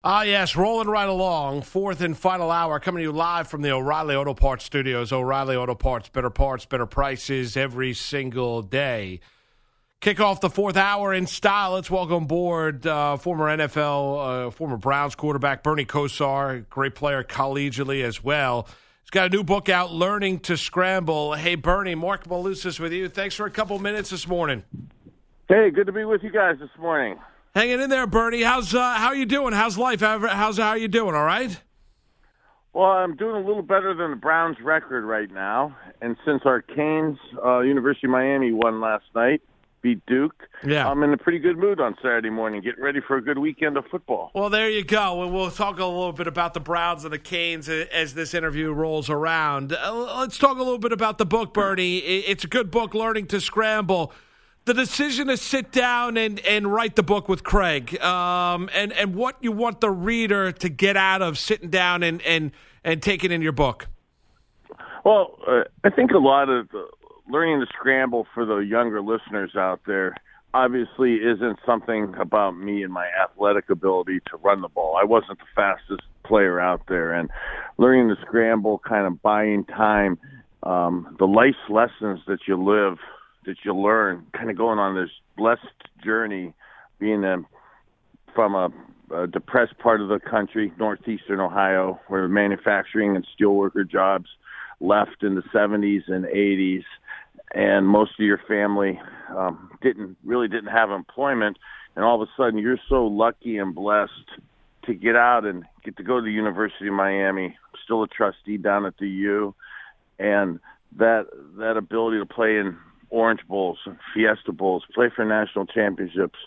Ah, yes, rolling right along. Fourth and final hour coming to you live from the O'Reilly Auto Parts studios. O'Reilly Auto Parts, parts, better prices every single day. Kick off the fourth hour in style. Let's welcome aboard former NFL, former Browns quarterback Bernie Kosar, great player collegiately as well. He's got a new book out, Learning to Scramble. Hey, Bernie, Mark Malusis with you. Thanks for a couple minutes this morning. Hey, good to be with you guys this morning. Hanging in there, Bernie. How are you doing? How's life? How are you doing? All right? Well, I'm doing a little better than the Browns' record right now. And since our Canes, University of Miami, won last night, beat Duke, I'm in a pretty good mood on Saturday morning, getting ready for a good weekend of football. Well, there you go. And we'll talk a little bit about the Browns and the Canes as this interview rolls around. Let's talk a little bit about the book, Bernie. It's a good book, Learning to Scramble. The decision to sit down and write the book with Craig, and what you want the reader to get out of sitting down and taking in your book. Well, I think a lot of learning to scramble for the younger listeners out there obviously isn't something about me and my athletic ability to run the ball. I wasn't the fastest player out there, and learning to scramble, kind of buying time, the life lessons that you learn, kind of going on this blessed journey, being from a depressed part of the country, northeastern Ohio, where manufacturing and steelworker jobs left in the 70s and 80s, and most of your family didn't have employment, and all of a sudden you're so lucky and blessed to get out and get to go to the University of Miami, still a trustee down at the U, and that ability to play in Orange Bowls, Fiesta Bowls, play for national championships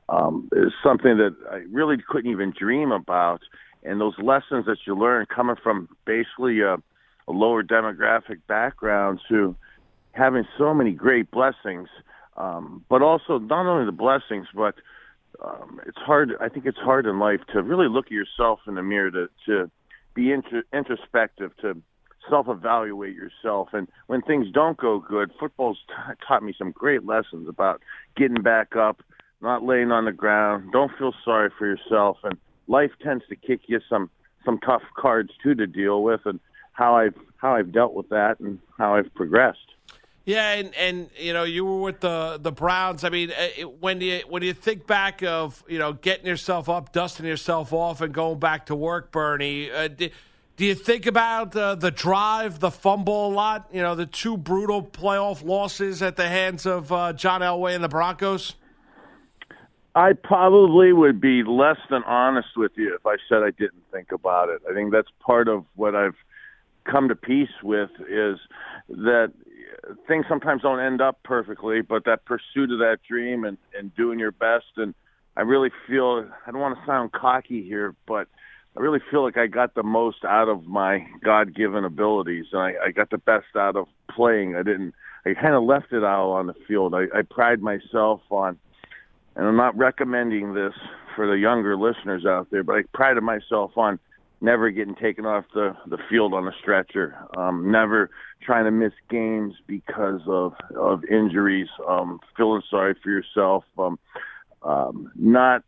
is something that I really couldn't even dream about. And those lessons that you learn coming from basically a lower demographic background to having so many great blessings, but also not only the blessings, but it's hard. I think it's hard in life to really look at yourself in the mirror, to be introspective, to self-evaluate yourself. And when things don't go good, football's taught me some great lessons about getting back up, not laying on the ground, don't feel sorry for yourself. And life tends to kick you some tough cards too to deal with, and how I've dealt with that and how I've progressed. Yeah, and you know, you were with the Browns. I mean, when you think back of, you know, getting yourself up, dusting yourself off, and going back to work, Bernie, do you think about the drive, the fumble a lot? You know, the two brutal playoff losses at the hands of John Elway and the Broncos? I probably would be less than honest with you if I said I didn't think about it. I think that's part of what I've come to peace with, is that things sometimes don't end up perfectly, but that pursuit of that dream and doing your best. And I really feel, I don't want to sound cocky here, but I really feel like I got the most out of my God-given abilities, and I got the best out of playing. I kind of left it all on the field. I pride myself on, and I'm not recommending this for the younger listeners out there, but I prided myself on never getting taken off the field on a stretcher, never trying to miss games because of injuries, feeling sorry for yourself, not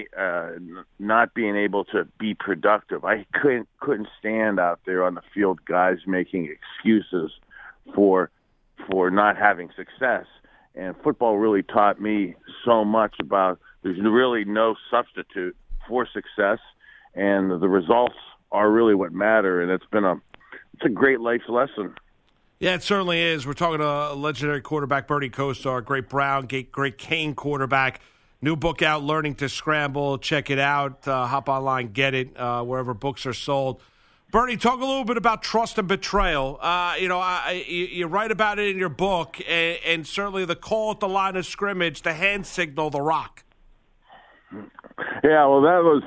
being able to be productive. I couldn't stand out there on the field, guys making excuses for not having success. And football really taught me so much about there's really no substitute for success, and the results are really what matter. And it's a great life lesson. Yeah, it certainly is. We're talking to legendary quarterback Bernie Kosar, great Brown, great Cane quarterback. New book out, Learning to Scramble. Check it out. Hop online, get it wherever books are sold. Bernie, talk a little bit about trust and betrayal. You write about it in your book, and certainly the call at the line of scrimmage, the hand signal, the rock. Yeah, well, that was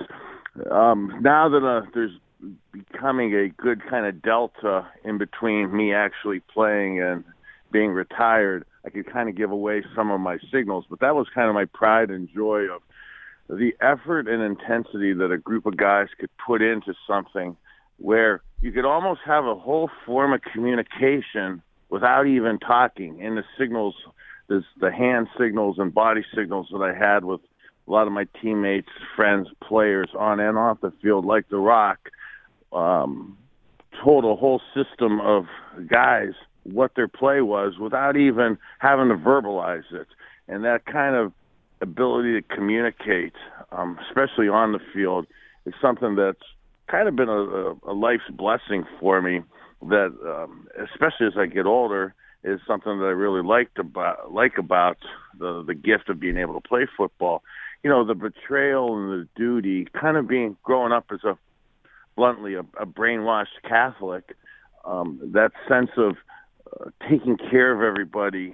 now that there's becoming a good kind of delta in between me actually playing and being retired, I could kind of give away some of my signals, but that was kind of my pride and joy of the effort and intensity that a group of guys could put into something where you could almost have a whole form of communication without even talking. And the signals, the hand signals and body signals that I had with a lot of my teammates, friends, players on and off the field, like The Rock, told a whole system of guys what their play was without even having to verbalize it. And that kind of ability to communicate, especially on the field, is something that's kind of been a life's blessing for me that, especially as I get older, is something that I really like about the gift of being able to play football. You know, the betrayal and the duty, kind of growing up as bluntly, a brainwashed Catholic, that sense of taking care of everybody.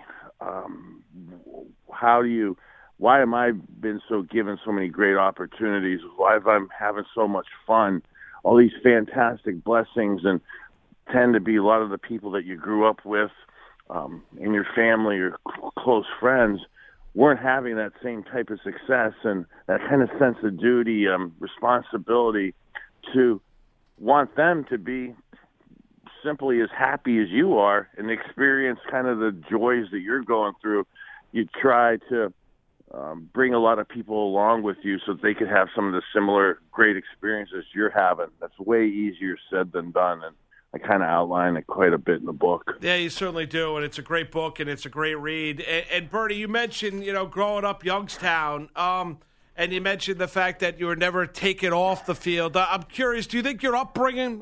Why am I been so given so many great opportunities? Why have I having so much fun? All these fantastic blessings, and tend to be a lot of the people that you grew up with in your family or close friends weren't having that same type of success, and that kind of sense of duty, responsibility to want them to be simply as happy as you are and experience kind of the joys that you're going through. You try to bring a lot of people along with you so that they could have some of the similar great experiences you're having. That's way easier said than done, and I kind of outline it quite a bit in the book. Yeah, you certainly do, and it's a great book, and it's a great read. And Bernie, you mentioned, growing up Youngstown, and you mentioned the fact that you were never taken off the field. I'm curious, do you think your upbringing,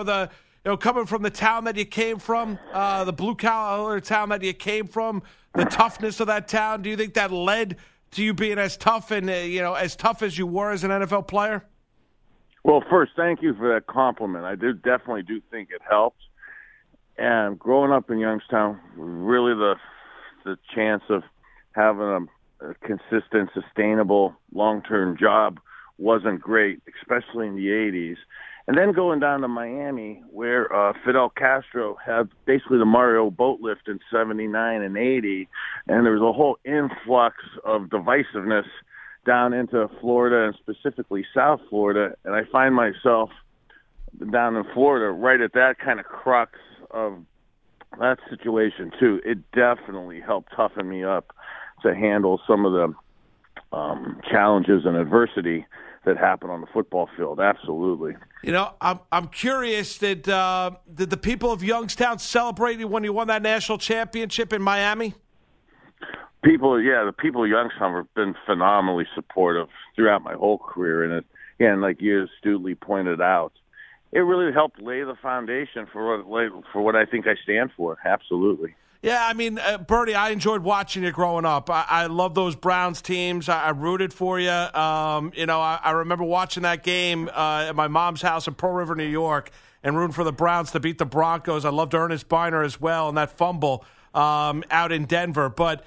coming from the town that you came from, the blue-collar town that you came from, the toughness of that town, do you think that led to you being as tough and, as tough as you were as an NFL player? Well, first, thank you for that compliment. I definitely do think it helped. And growing up in Youngstown, really the chance of having a consistent, sustainable, long-term job wasn't great, especially in the 80s. And then going down to Miami, where Fidel Castro had basically the Mario boat lift in 79 and 80, and there was a whole influx of divisiveness down into Florida and specifically South Florida. And I find myself down in Florida right at that kind of crux of that situation, too. It definitely helped toughen me up to handle some of the challenges and adversity that happen on the football field. Absolutely. I'm curious, did the people of Youngstown celebrate when you won that national championship in Miami? The people of Youngstown have been phenomenally supportive throughout my whole career. And like you astutely pointed out, it really helped lay the foundation for what I think I stand for. Absolutely. Yeah, I mean, Bernie, I enjoyed watching you growing up. I love those Browns teams. I rooted for you. I remember watching that game at my mom's house in Pearl River, New York, and rooting for the Browns to beat the Broncos. I loved Ernest Biner as well, and that fumble out in Denver. But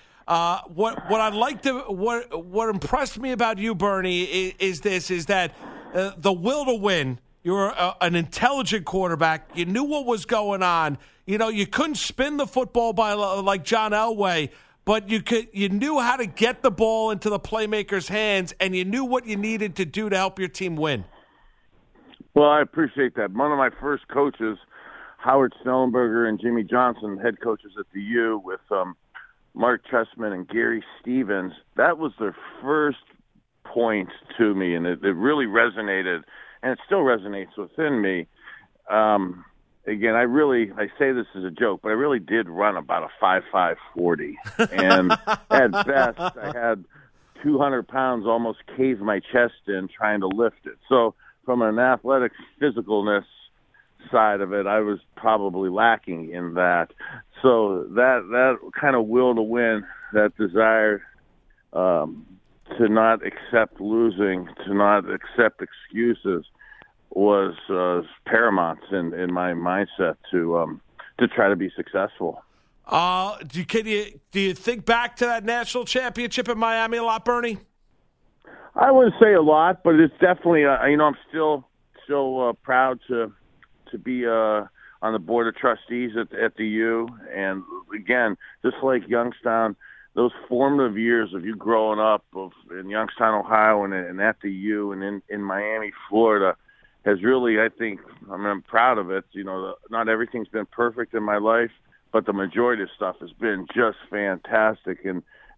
what impressed me about you, Bernie, is that the will to win. You're an intelligent quarterback. You knew what was going on. You couldn't spin the football like John Elway, but you knew how to get the ball into the playmaker's hands, and you knew what you needed to do to help your team win. Well, I appreciate that. One of my first coaches, Howard Snellenberger and Jimmy Johnson, head coaches at the U, with Mark Chessman and Gary Stevens, that was their first point to me, and it really resonated, and it still resonates within me. Again, I say this as a joke, but I really did run about a 5.5 40. And at best, I had 200 pounds almost cave my chest in trying to lift it. So from an athletic physicalness side of it, I was probably lacking in that. So that kind of will to win, that desire to not accept losing, to not accept excuses, was paramount in my mindset to try to be successple. Do you think back to that national championship in Miami a lot, Bernie? I wouldn't say a lot, but it's definitely I'm still proud to be on the board of trustees at the U. And again, just like Youngstown, those formative years of you growing up in Youngstown, Ohio, and at the U, and in Miami, Florida, has really, I'm proud of it. Not everything's been perfect in my life, but the majority of stuff has been just fantastic. And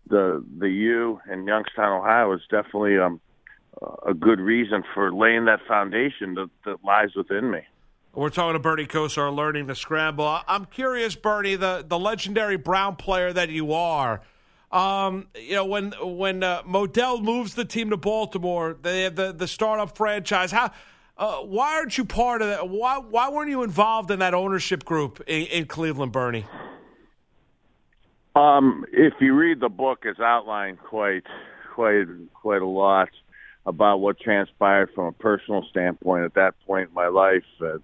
the U in Youngstown, Ohio, is definitely a good reason for laying that foundation that lies within me. We're talking to Bernie Kosar, Learning to Scramble. I'm curious, Bernie, the legendary Brown player that you are. When Modell moves the team to Baltimore, they have the startup franchise. Why aren't you part of that? Why weren't you involved in that ownership group in Cleveland, Bernie? If you read the book, it's outlined quite a lot about what transpired from a personal standpoint at that point in my life.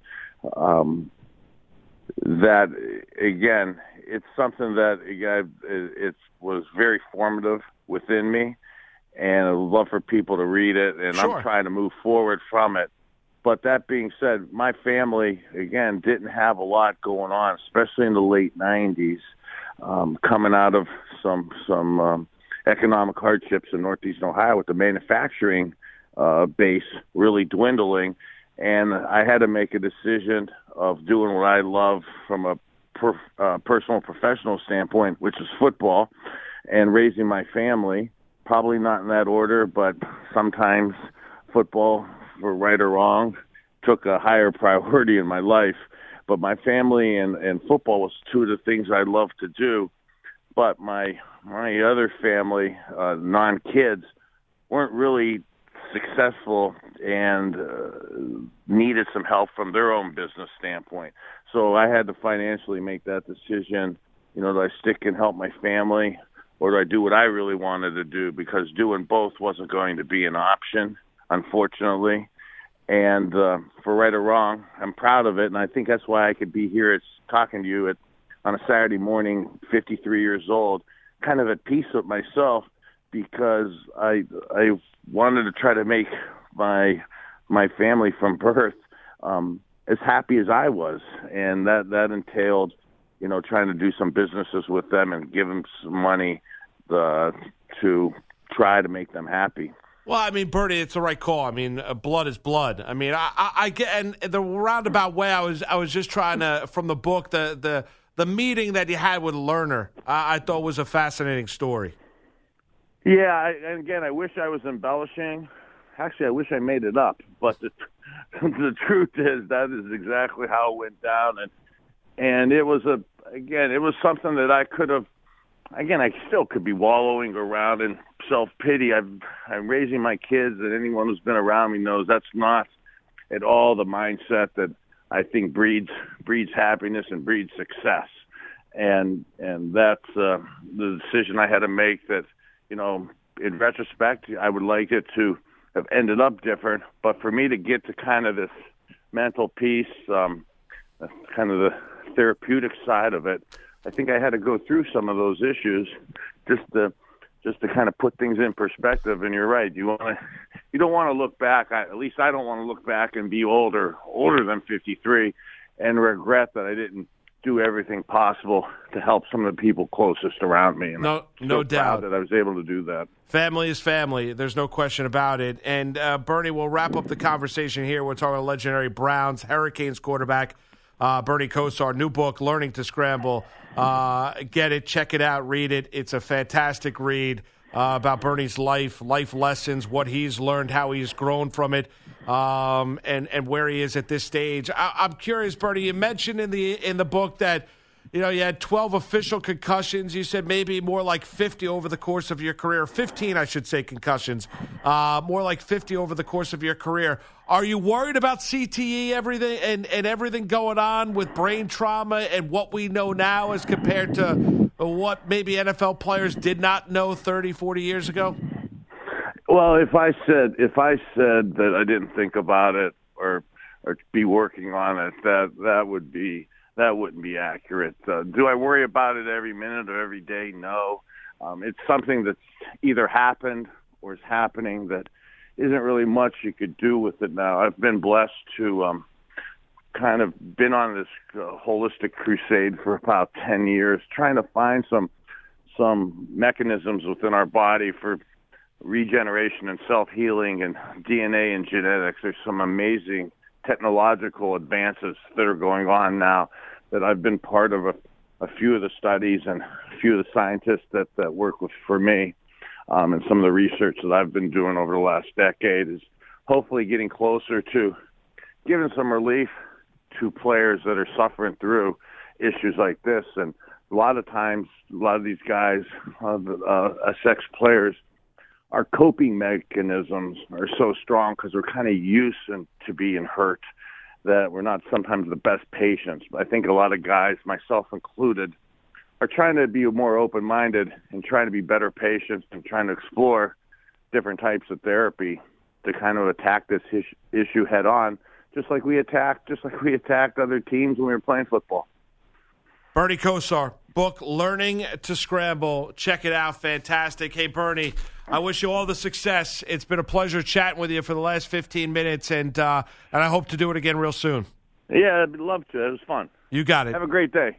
That again, it's something that it was very formative within me, and I'd love for people to read it. And Sure. I'm trying to move forward from it. But that being said, my family again didn't have a lot going on, especially in the late '90s, coming out of some economic hardships in Northeastern Ohio with the manufacturing base really dwindling. And I had to make a decision of doing what I love from a personal and professional standpoint, which is football, and raising my family. Probably not in that order, but sometimes football, for right or wrong, took a higher priority in my life. But my family and football was two of the things I love to do. But my other family, non-kids, weren't really successful and needed some help from their own business standpoint. So I had to financially make that decision. Do I stick and help my family, or do I do what I really wanted to do? Because doing both wasn't going to be an option, unfortunately. And for right or wrong, I'm proud of it, and I think that's why I could be here talking to you on a Saturday morning, 53 years old, kind of at peace with myself, because I wanted to try to make my family from birth as happy as I was, and that entailed, trying to do some businesses with them and give them some money to try to make them happy. Well, I mean, Bernie, it's the right call. I mean, blood is blood. I mean, I get, and the roundabout way I was just trying to, from the book, the meeting that you had with Lerner, I thought was a fascinating story. Yeah, and again, I wish I was embellishing. Actually, I wish I made it up. But the truth is, that is exactly how it went down. And it was it was something that I could have. Again, I still could be wallowing around in self-pity. I'm raising my kids, and anyone who's been around me knows that's not at all the mindset that I think breeds happiness and breeds success. And that's the decision I had to make that, in retrospect, I would like it to have ended up different. But for me to get to kind of this mental peace, kind of the therapeutic side of it, I think I had to go through some of those issues just to kind of put things in perspective. And you're right. You don't want to look back. At least I don't want to look back and be older than 53 and regret that I didn't do everything possible to help some of the people closest around me. And no doubt that I was able to do that. Family is family. There's no question about it. And Bernie, we'll wrap up the conversation here. We're talking legendary Browns, Hurricanes quarterback, Bernie Kosar, new book, Learning to Scramble. Get it, check it out, read it. It's a fantastic read about Bernie's life lessons, what he's learned, how he's grown from it, and where he is at this stage. I'm curious, Bernie, you mentioned in the book that you had 12 official concussions. You said maybe more like 50 over the course of your career. 15, I should say, concussions. More like 50 over the course of your career. Are you worried about CTE, everything and everything going on with brain trauma and what we know now as compared to what maybe NFL players did not know 30, 40 years ago? Well, if I said that I didn't think about it or be working on it, that wouldn't be accurate. Do I worry about it every minute or every day? No. It's something that's either happened or is happening that isn't really much you could do with it now. I've been blessed to kind of been on this holistic crusade for about 10 years, trying to find some mechanisms within our body for regeneration and self-healing and DNA and genetics. There's some amazing technological advances that are going on now that I've been part of a few of the studies and a few of the scientists that work for me, and some of the research that I've been doing over the last decade is hopefully getting closer to giving some relief to players that are suffering through issues like this. And a lot of times, a lot of these guys, sex players, our coping mechanisms are so strong because we're kind of used to being hurt that we're not sometimes the best patients. But I think a lot of guys, myself included, are trying to be more open-minded and trying to be better patients and trying to explore different types of therapy to kind of attack this issue head on, just like we attacked other teams when we were playing football. Bernie Kosar, book Learning to Scramble. Check it out. Fantastic. Hey, Bernie, I wish you all the success. It's been a pleasure chatting with you for the last 15 minutes, and I hope to do it again real soon. Yeah, I'd love to. It was fun. You got it. Have a great day.